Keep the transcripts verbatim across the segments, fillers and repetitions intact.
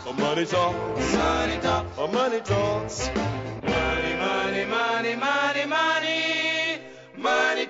Money talks. Money talks. Money talks. Money, money, money, money, money. Money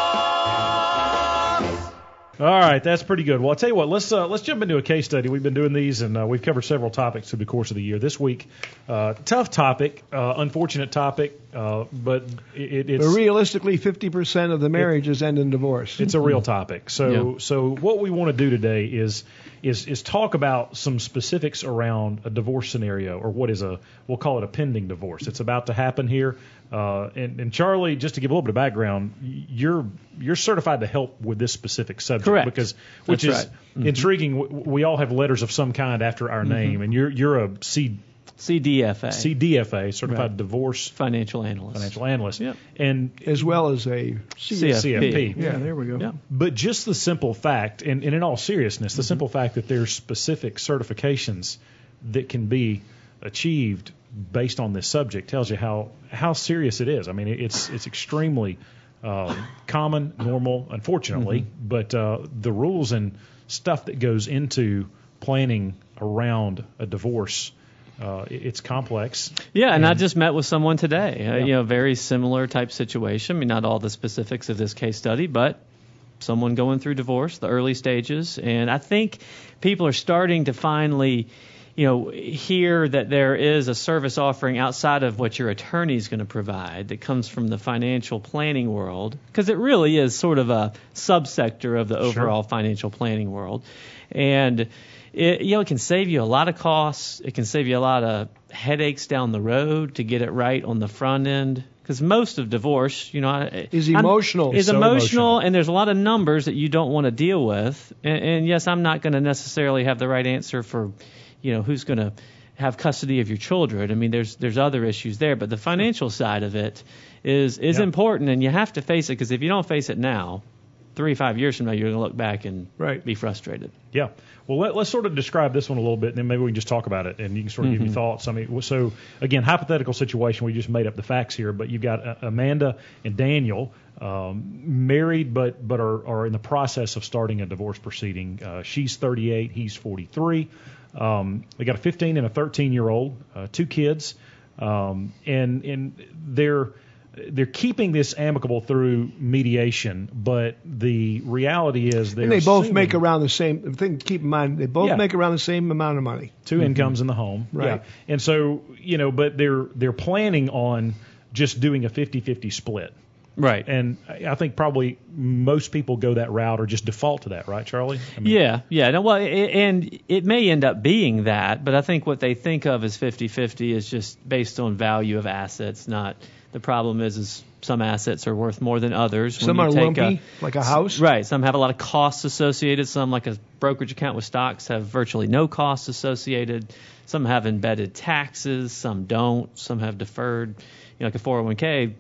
talks. All right, that's pretty good. Well, I'll tell you what, let's uh, let's jump into a case study. We've been doing these, and uh, we've covered several topics through the course of the year. This week, uh, tough topic, uh, unfortunate topic, uh, but it, it's... But realistically, fifty percent of the marriages it, end in divorce. It's a real topic. So yeah. so what we want to do today is is is talk about some specifics around a divorce scenario, or what is a, we'll call it a pending divorce. It's about to happen here. Uh, and, and Charlie, just to give a little bit of background, you're you're certified to help with this specific subject. Correct. Because which That's is right. mm-hmm. intriguing. We all have letters of some kind after our mm-hmm. name, and you're you're a C. C D F A. C D F A, Certified right. Divorce Financial Analyst. Financial Analyst. Yep. And as well as a C F P. C F P. Yeah, there we go. Yeah. But just the simple fact, and, and in all seriousness, the mm-hmm. simple fact that there's specific certifications that can be achieved based on this subject tells you how, how serious it is. I mean, it's it's extremely uh, common, normal, unfortunately, mm-hmm. but uh, the rules and stuff that goes into planning around a divorce, uh, it's complex. Yeah, and, and I just met with someone today, uh, yeah. you know, very similar type situation. I mean, not all the specifics of this case study, but someone going through divorce, the early stages, and I think people are starting to finally, you know, hear that there is a service offering outside of what your attorney is going to provide that comes from the financial planning world, because it really is sort of a subsector of the overall sure. financial planning world. And it, you know, it can save you a lot of costs. It can save you a lot of headaches down the road to get it right on the front end. Because most of divorce, you know, is emotional. I'm, is so emotional, emotional, and there's a lot of numbers that you don't want to deal with. And, and yes, I'm not going to necessarily have the right answer for, you know, who's going to have custody of your children. I mean, there's there's other issues there, but the financial side of it is is yep. important, and you have to face it. Because if you don't face it now, three, five years from now, you're going to look back and right. be frustrated. Yeah. Well, let, let's sort of describe this one a little bit, and then maybe we can just talk about it, and you can sort of mm-hmm. give your thoughts. I mean, so, again, hypothetical situation. We just made up the facts here, but you've got uh, Amanda and Daniel, um, married but but are, are in the process of starting a divorce proceeding. Uh, she's thirty-eight, he's forty-three. Um, they got a fifteen and a thirteen-year-old, uh, two kids, um, and and they're they're keeping this amicable through mediation, but the reality is they're and they both assuming, make around the same thing. Keep in mind, they both yeah. make around the same amount of money. Two mm-hmm. incomes in the home, right? Yeah. And so, you know, but they're they're planning on just doing a fifty-fifty split. Right. And I think probably most people go that route or just default to that, right, Charlie? I mean, yeah, yeah. No, well, it, and it may end up being that, but I think what they think of as fifty-fifty is just based on value of assets, not the problem is is some assets are worth more than others. Some when are you take lumpy, a, like a house. Right. Some have a lot of costs associated. Some, like a brokerage account with stocks, have virtually no costs associated. Some have embedded taxes. Some don't. Some have deferred. You know, like a four oh one k.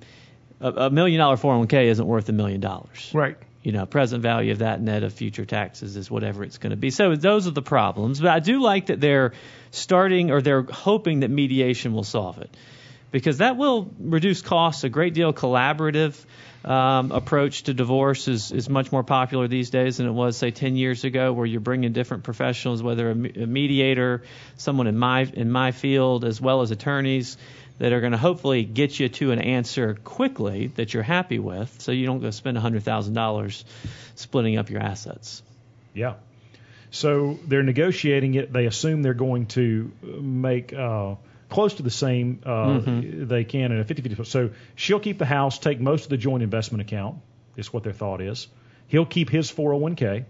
A million dollar four oh one k isn't worth a million dollars. Right. You know, present value of that net of future taxes is whatever it's going to be. So those are the problems. But I do like that they're starting, or they're hoping that mediation will solve it, because that will reduce costs a great deal. Collaborative um, approach to divorce is, is much more popular these days than it was, say, ten years ago, where you're bringing different professionals, whether a, a mediator, someone in my in my field, as well as attorneys, that are going to hopefully get you to an answer quickly that you're happy with, so you don't go spend one hundred thousand dollars splitting up your assets. Yeah. So they're negotiating it. They assume they're going to make uh, close to the same uh, mm-hmm. they can in a fifty-fifty. So she'll keep the house, take most of the joint investment account, is what their thought is. He'll keep his four oh one k.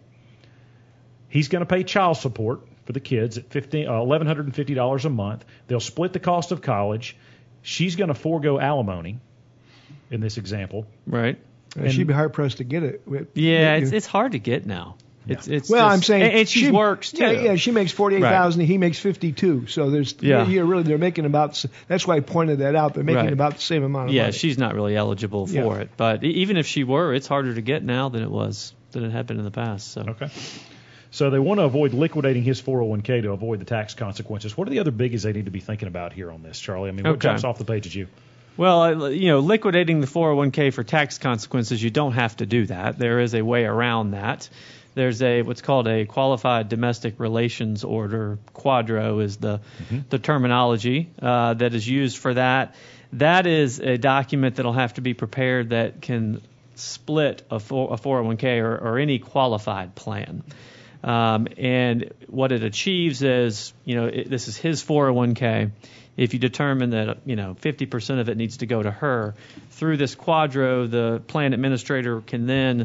He's going to pay child support for the kids at fifteen, uh, one thousand one hundred fifty dollars a month. They'll split the cost of college. She's going to forego alimony in this example. Right. And she'd be hard pressed to get it. Yeah, it's it's hard to get now. Yeah. It's it's well, just, I'm saying, and, and she, she works too. Yeah, yeah. She makes forty-eight thousand. Right. He makes fifty-two. So there's yeah. Here really they're making about. That's why I pointed that out. They're making right. about the same amount of yeah, money. Yeah, she's not really eligible for yeah. it. But even if she were, it's harder to get now than it was than it had been in the past. So okay. So they want to avoid liquidating his four oh one k to avoid the tax consequences. What are the other biggies they need to be thinking about here on this, Charlie? I mean, what okay. jumps off the page at you? Well, you know, liquidating the four oh one k for tax consequences, you don't have to do that. There is a way around that. there's a what's called a qualified domestic relations order. Quadro is the mm-hmm. the terminology uh, that is used for that. That is a document that'll have to be prepared that can split a, four, a four oh one k or, or any qualified plan. Um, and what it achieves is, you know, it, this is his four oh one k. If you determine that, you know, fifty percent of it needs to go to her, through this Quadro, the plan administrator can then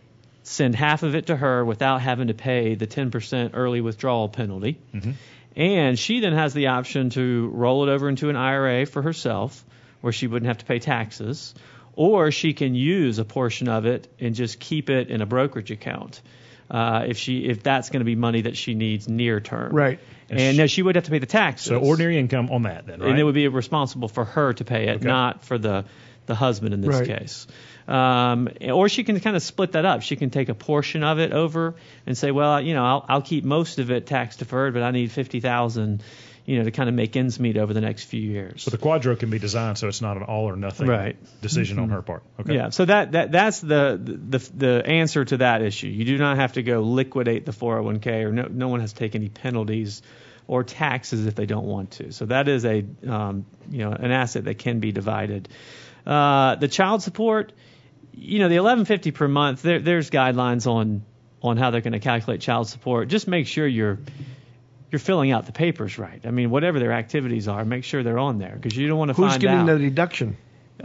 send half of it to her without having to pay the ten percent early withdrawal penalty. Mm-hmm. And she then has the option to roll it over into an I R A for herself, where she wouldn't have to pay taxes, or she can use a portion of it and just keep it in a brokerage account. Uh, if she if that's going to be money that she needs near term. Right. And, and no, she would have to pay the taxes. So ordinary income on that then, right? And it would be responsible for her to pay it, okay. not for the, the husband in this right. case. Um, or she can kind of split that up. She can take a portion of it over and say, well, you know, I'll, I'll keep most of it tax deferred, but I need fifty thousand dollars, you know, to kind of make ends meet over the next few years. So the Quadro can be designed so it's not an all or nothing right. decision mm-hmm. on her part. Okay. Yeah. So that, that that's the, the the answer to that issue. You do not have to go liquidate the four oh one k, or no no one has to take any penalties or taxes if they don't want to. So that is a um, you know an asset that can be divided. Uh, the child support, you know, the eleven fifty per month. There, there's guidelines on on how they're going to calculate child support. Just make sure you're you're filling out the papers right. I mean, whatever their activities are, make sure they're on there, because you don't want to Who's find getting out. the deduction?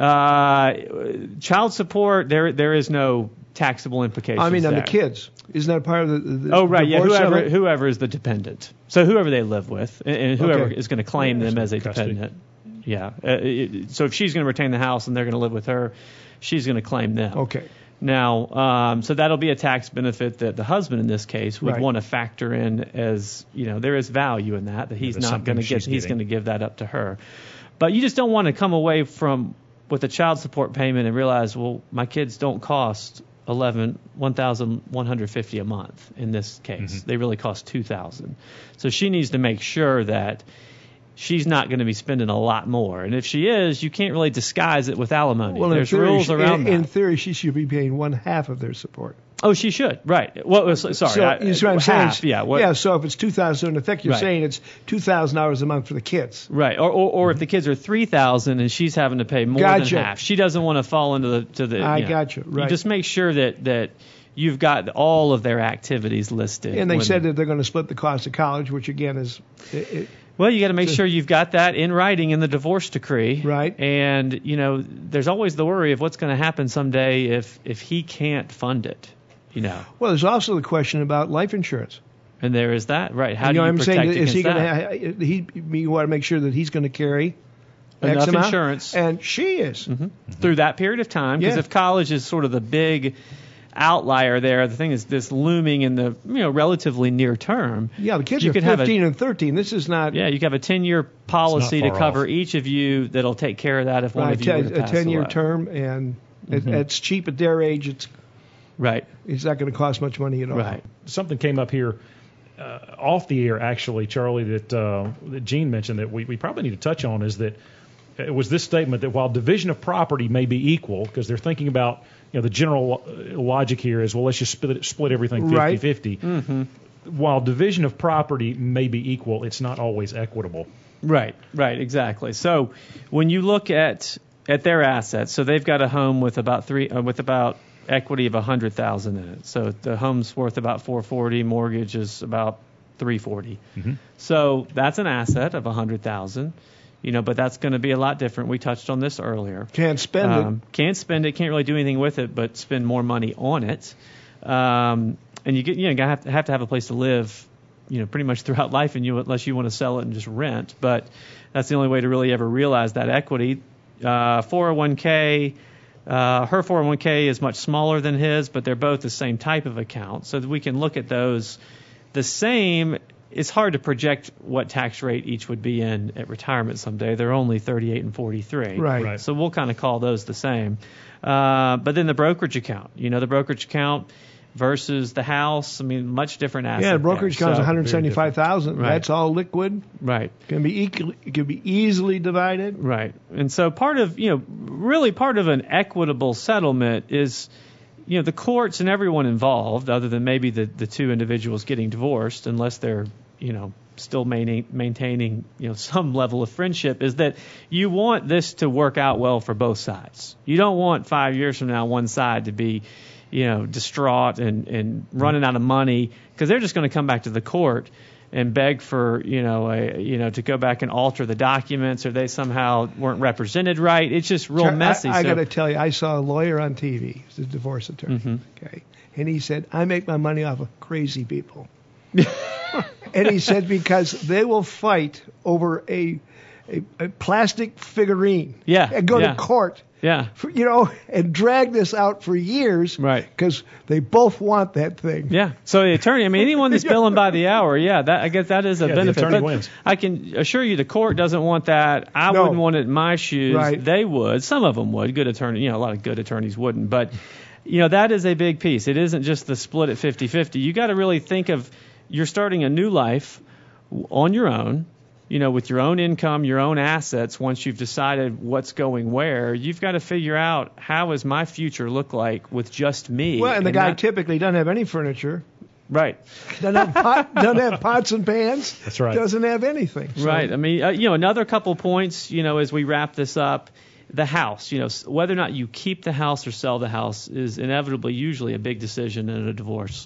Uh, child support, there there is no taxable implications. I mean, on there. the kids. Isn't that part of the, the Oh, right, yeah, divorce whoever settlement? whoever is the dependent. So whoever they live with, and, and whoever Okay. is going to claim them as a Custody. dependent. Yeah. Uh, it, so if she's going to retain the house and they're going to live with her, she's going to claim them. Okay. Now, um, so that'll be a tax benefit that the husband in this case would Right. want to factor in, as, you know, there is value in that, that he's there's not going to something get, she's he's getting. going to give that up to her. But you just don't want to come away from with a child support payment and realize, well, my kids don't cost eleven one thousand one hundred fifty a month in this case. Mm-hmm. They really cost two thousand. So she needs to make sure that she's not going to be spending a lot more. And if she is, you can't really disguise it with alimony. Well, in There's theory, rules she- around in, that. in theory, she should be paying one half of their support. Oh, she should. Right. Well, sorry. So, I, you see what I'm half, saying? Yeah. What, yeah. So if it's two thousand, so in effect, you're Right. saying it's two thousand dollars a month for the kids. Right. Or, or, or if the kids are three thousand and she's having to pay more Gotcha. than half, she doesn't want to fall into the to the. I you know, gotcha. Right. You just make sure that that you've got all of their activities listed. And they when- said that they're going to split the cost of college, which again is. It, it, Well, you got to make sure you've got that in writing in the divorce decree. Right. And, you know, there's always the worry of what's going to happen someday if, if he can't fund it, you know. well, there's also the question about life insurance. And there is that. Right. How you do know you what I'm protect saying? against Is he that? going to? He, you want to make sure that he's going to carry X Enough amount, insurance. and she is. Mm-hmm. Through that period of time. Because Yeah. if college is sort of the big outlier there, the thing is this looming in the, you know, relatively near term. Yeah, the kids You are could have a- fifteen and thirteen. This is not. Yeah, you could have a ten-year policy to far cover off. each of you that'll take care of that if one Right, of you were to a pass ten-year away. term, and it, Mhm. it's cheap at their age. It's Right, it's not going to cost much money at all. right. Something came up here uh, off the air, actually, Charlie, that, uh, that Gene mentioned that we, we probably need to touch on is that it was this statement that while division of property may be equal, because they're thinking about, you know, the general lo- logic here is, well, let's just split, it, split everything Right. fifty-fifty. Mm-hmm. While division of property may be equal, it's not always equitable. Right, right, exactly. So when you look at at their assets, so they've got a home with about three uh, with about equity of a hundred thousand in it. So the home's worth about four forty, mortgage is about three forty. Mm-hmm. So that's an asset of a hundred thousand. You know, but that's going to be a lot different. We touched on this earlier. Can't spend Um, can't spend it. Can't really do anything with it, but spend more money on it. Um, and you get, you know, have to have to have a place to live, you know, pretty much throughout life, and you unless you want to sell it and just rent. But that's the only way to really ever realize that equity. Uh, four oh one k, uh, her four oh one k is much smaller than his, but they're both the same type of account, so that we can look at those the same. It's hard to project what tax rate each would be in at retirement someday. They're only thirty-eight and forty-three. Right. Right. So we'll kind of call those the same. Uh, but then the brokerage account, you know, the brokerage account versus the house, I mean, much different it. asset. Yeah, the brokerage there. account's So- one hundred seventy-five thousand. Right. That's all liquid. Right. Can be equal, it can be easily divided. Right. And so part of, you know, really part of an equitable settlement is, you know, the courts and everyone involved, other than maybe the, the two individuals getting divorced, unless they're, you know, still maintaining, maintaining, you know, some level of friendship, is that you want this to work out well for both sides. You don't want five years from now one side to be, you know, distraught and, and running out of money, because they're just going to come back to the court and beg for, you know, a, you know, to go back and alter the documents, or they somehow weren't represented right. It's just real messy. I, I so, got to tell you, I saw a lawyer on T V, he's a divorce attorney, mm-hmm. okay, and he said, I make my money off of crazy people. And he said because they will fight over a a, a plastic figurine, yeah, and go yeah. to court, yeah, for, you know, and drag this out for years, right? Because they both want that thing. Yeah. So the attorney, I mean, anyone that's billing by the hour, yeah, that I guess that is a yeah, benefit. The attorney but wins. I can assure you, the court doesn't want that. I No. wouldn't want it in my shoes. Right. They would. Some of them would. Good attorney, you know, a lot of good attorneys wouldn't. But you know, that is a big piece. It isn't just the split at fifty-fifty. You got to really think of you're starting a new life on your own, you know, with your own income, your own assets. Once you've decided what's going where, you've got to figure out, how does my future look like with just me? Well, and the and guy that, typically doesn't have any furniture, right. doesn't have pot, doesn't have pots and pans. That's right. Doesn't have anything. So. Right. I mean, uh, you know, another couple points, you know, as we wrap this up, the house, you know, whether or not you keep the house or sell the house is inevitably usually a big decision in a divorce.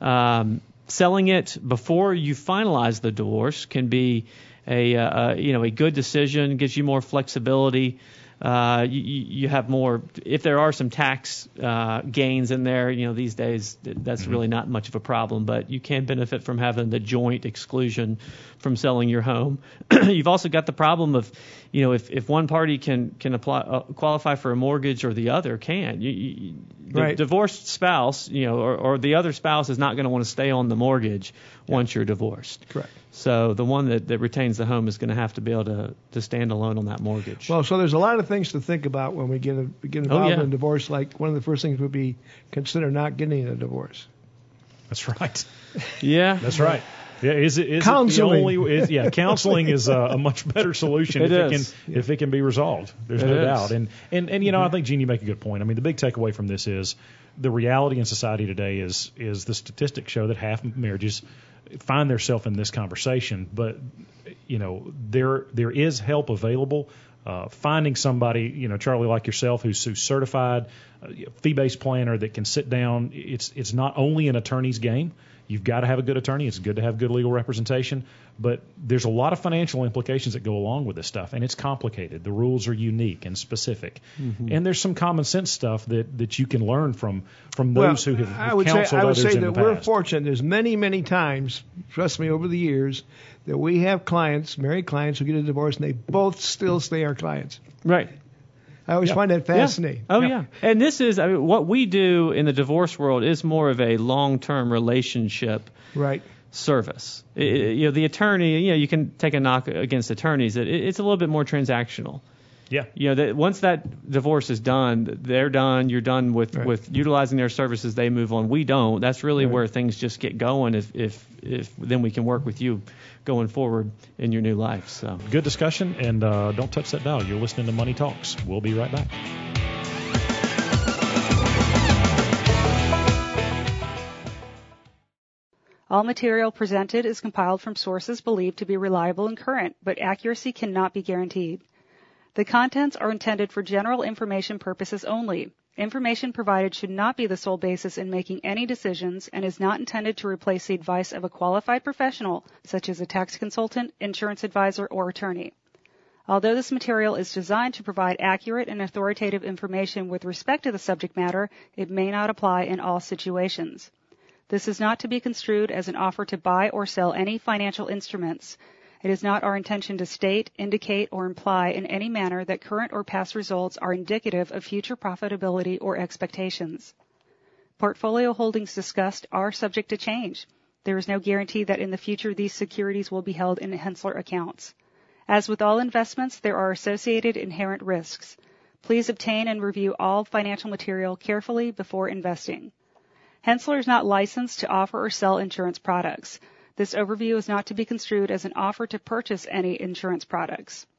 Um, selling it before you finalize the divorce can be a, uh, you know, a good decision, gives you more flexibility. Uh, you, you have more, if there are some tax uh, gains in there, you know, these days that's mm-hmm. really not much of a problem, but you can benefit from having the joint exclusion from selling your home. You've also got the problem of, you know, if, if one party can can apply uh, qualify for a mortgage or the other can, you, you, the right. divorced spouse, you know, or, or the other spouse is not going to want to stay on the mortgage yeah. once you're divorced. Correct. So the one that, that retains the home is going to have to be able to, to stand alone on that mortgage. Well, so there's a lot of things to think about when we get a, get involved oh, yeah. in a divorce. Like one of the first things would be consider not getting a divorce. That's right. Yeah. That's right. Yeah, is it is counseling. It the only? Is, yeah, counseling is a, a much better solution it if is. it can if it can be resolved. There's it no is. doubt. And and and you know, I think Gene, you make a good point. I mean, the big takeaway from this is the reality in society today is is the statistics show that half of marriages find themselves in this conversation. But you know, there there is help available. Uh, finding somebody, you know, Charlie, like yourself, who's, who's certified, uh, fee-based planner that can sit down. It's it's not only an attorney's game. You've got to have a good attorney. It's good to have good legal representation. But there's a lot of financial implications that go along with this stuff, and it's complicated. The rules are unique and specific. Mm-hmm. And there's some common sense stuff that, that you can learn from from those well, who have I would counseled say, I would others say in that the we're past. fortunate. There's many, many times, trust me, over the years, that we have clients, married clients, who get a divorce, and they both still stay our clients. Right. I always Yeah. find that fascinating. Yeah. Oh, Yeah. yeah. And this is, I mean, what we do in the divorce world is more of a long-term relationship Right. service. It, it- you know, the attorney, you know, you can take a knock against attorneys. It, it's a little bit more transactional. Yeah. You know, that once that divorce is done, they're done. You're done with, Right. with utilizing their services. They move on. We don't. That's really Right. where things just get going. If if if then we can work with you going forward in your new life. So Good discussion, and uh, don't touch that dial. You're listening to Money Talks. We'll be right back. All material presented is compiled from sources believed to be reliable and current, but accuracy cannot be guaranteed. The contents are intended for general information purposes only. Information provided should not be the sole basis in making any decisions and is not intended to replace the advice of a qualified professional, such as a tax consultant, insurance advisor, or attorney. Although this material is designed to provide accurate and authoritative information with respect to the subject matter, it may not apply in all situations. This is not to be construed as an offer to buy or sell any financial instruments. It is not our intention to state, indicate, or imply in any manner that current or past results are indicative of future profitability or expectations. Portfolio holdings discussed are subject to change. There is no guarantee that in the future these securities will be held in Henssler accounts. As with all investments, there are associated inherent risks. Please obtain and review all financial material carefully before investing. Henssler is not licensed to offer or sell insurance products. This overview is not to be construed as an offer to purchase any insurance products.